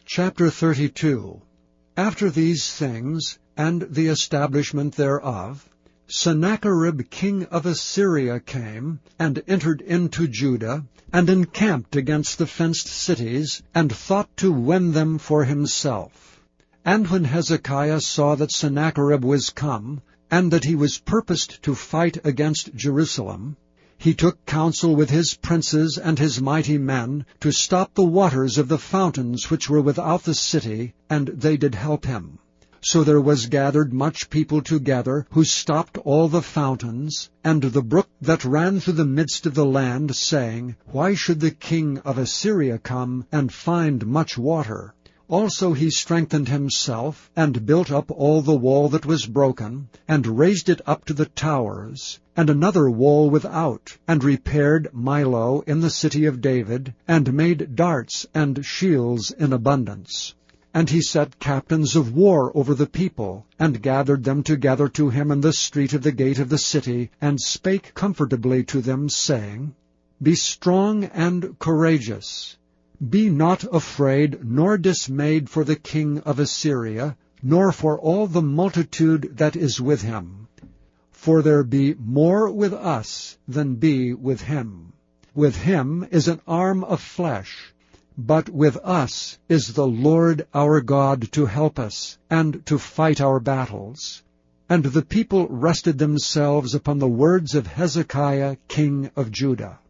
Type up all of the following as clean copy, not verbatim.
Chapter 32. After these things, and the establishment thereof, Sennacherib king of Assyria came, and entered into Judah, and encamped against the fenced cities, and thought to win them for himself. And when Hezekiah saw that Sennacherib was come, and that he was purposed to fight against Jerusalem, he took counsel with his princes and his mighty men to stop the waters of the fountains which were without the city, and they did help him. So there was gathered much people together, who stopped all the fountains, and the brook that ran through the midst of the land, saying, Why should the king of Assyria come and find much water? Also he strengthened himself, and built up all the wall that was broken, and raised it up to the towers, and another wall without, and repaired Milo in the city of David, and made darts and shields in abundance. And he set captains of war over the people, and gathered them together to him in the street of the gate of the city, and spake comfortably to them, saying, Be strong and courageous. Be not afraid nor dismayed for the king of Assyria, nor for all the multitude that is with him. For there be more with us than be with him. With him is an arm of flesh, but with us is the Lord our God to help us, and to fight our battles. And the people rested themselves upon the words of Hezekiah king of Judah.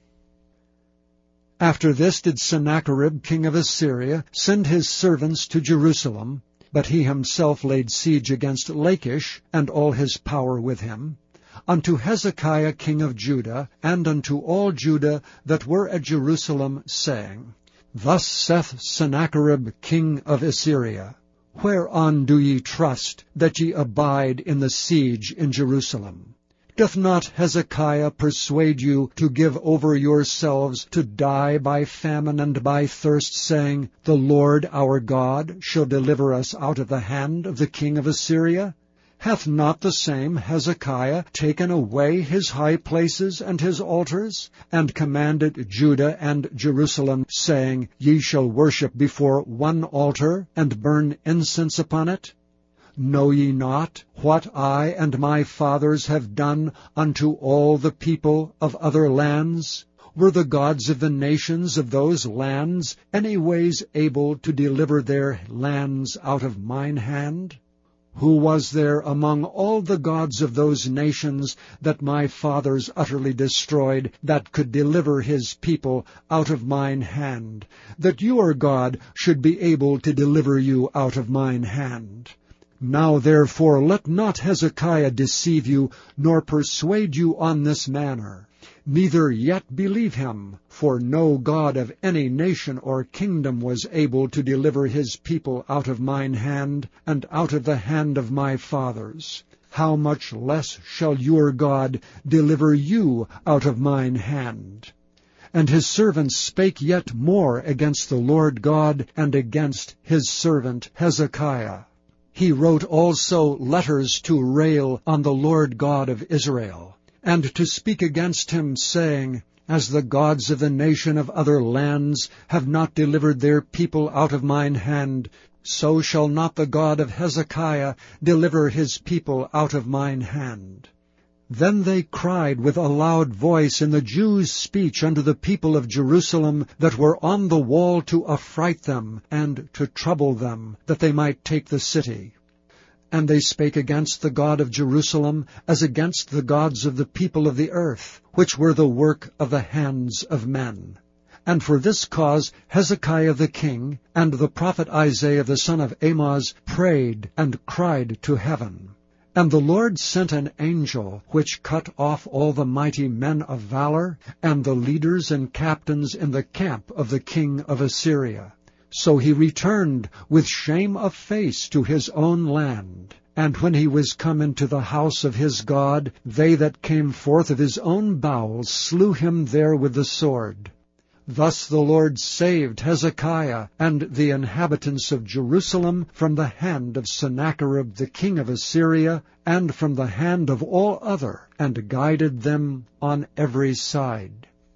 After this did Sennacherib king of Assyria send his servants to Jerusalem, but he himself laid siege against Lachish, and all his power with him, unto Hezekiah king of Judah, and unto all Judah that were at Jerusalem, saying, Thus saith Sennacherib king of Assyria, Whereon do ye trust, that ye abide in the siege in Jerusalem? Doth not Hezekiah persuade you to give over yourselves to die by famine and by thirst, saying, The Lord our God shall deliver us out of the hand of the king of Assyria? Hath not the same Hezekiah taken away his high places and his altars, and commanded Judah and Jerusalem, saying, Ye shall worship before one altar, and burn incense upon it? Know ye not what I and my fathers have done unto all the people of other lands? Were the gods of the nations of those lands any ways able to deliver their lands out of mine hand? Who was there among all the gods of those nations that my fathers utterly destroyed, that could deliver his people out of mine hand, that your God should be able to deliver you out of mine hand? Now therefore let not Hezekiah deceive you, nor persuade you on this manner. Neither yet believe him, for no God of any nation or kingdom was able to deliver his people out of mine hand, and out of the hand of my fathers. How much less shall your God deliver you out of mine hand? And his servants spake yet more against the Lord God, and against his servant Hezekiah. He wrote also letters to rail on the Lord God of Israel, and to speak against him, saying, As the gods of the nation of other lands have not delivered their people out of mine hand, so shall not the God of Hezekiah deliver his people out of mine hand. Then they cried with a loud voice in the Jews' speech unto the people of Jerusalem that were on the wall, to affright them, and to trouble them, that they might take the city. And they spake against the God of Jerusalem, as against the gods of the people of the earth, which were the work of the hands of men. And for this cause Hezekiah the king, and the prophet Isaiah the son of Amoz, prayed and cried to heaven. And the Lord sent an angel, which cut off all the mighty men of valor, and the leaders and captains in the camp of the king of Assyria. So he returned with shame of face to his own land. And when he was come into the house of his God, they that came forth of his own bowels slew him there with the sword. Thus the Lord saved Hezekiah and the inhabitants of Jerusalem from the hand of Sennacherib the king of Assyria, and from the hand of all other, and guided them on every side.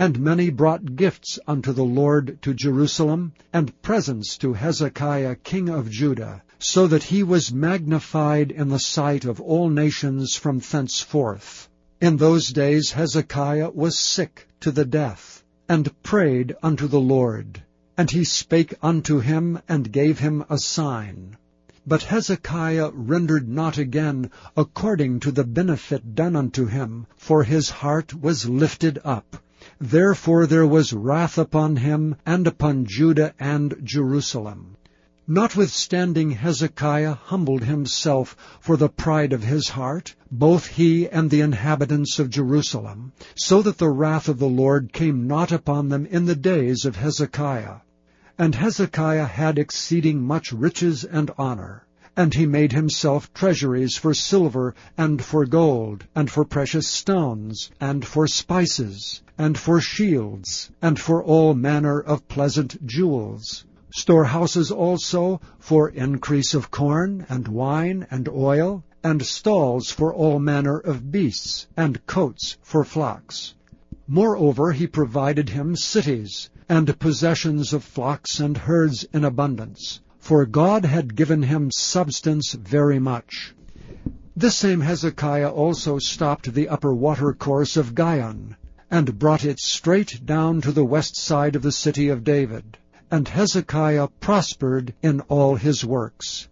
And many brought gifts unto the Lord to Jerusalem, and presents to Hezekiah king of Judah, so that he was magnified in the sight of all nations from thenceforth. In those days Hezekiah was sick to the death, and prayed unto the Lord. And he spake unto him, and gave him a sign. But Hezekiah rendered not again according to the benefit done unto him, for his heart was lifted up. Therefore there was wrath upon him, and upon Judah and Jerusalem. Notwithstanding Hezekiah humbled himself for the pride of his heart, both he and the inhabitants of Jerusalem, so that the wrath of the Lord came not upon them in the days of Hezekiah. And Hezekiah had exceeding much riches and honor. And he made himself treasuries for silver, and for gold, and for precious stones, and for spices, and for shields, and for all manner of pleasant jewels. Storehouses also for increase of corn, and wine, and oil, and stalls for all manner of beasts, and coats for flocks. Moreover he provided him cities, and possessions of flocks and herds in abundance. For God had given him substance very much. This same Hezekiah also stopped the upper watercourse of Gihon, and brought it straight down to the west side of the city of David. And Hezekiah prospered in all his works.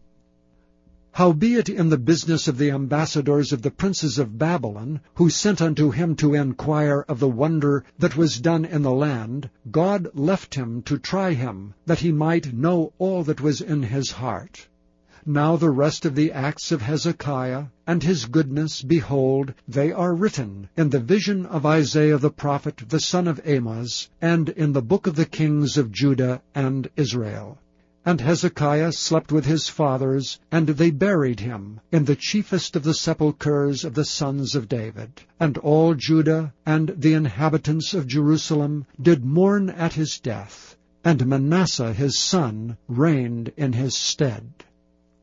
Howbeit in the business of the ambassadors of the princes of Babylon, who sent unto him to inquire of the wonder that was done in the land, God left him to try him, that he might know all that was in his heart. Now the rest of the acts of Hezekiah, and his goodness, behold, they are written in the vision of Isaiah the prophet, the son of Amoz, and in the book of the kings of Judah and Israel. And Hezekiah slept with his fathers, and they buried him in the chiefest of the sepulchres of the sons of David. And all Judah and the inhabitants of Jerusalem did mourn at his death, and Manasseh his son reigned in his stead.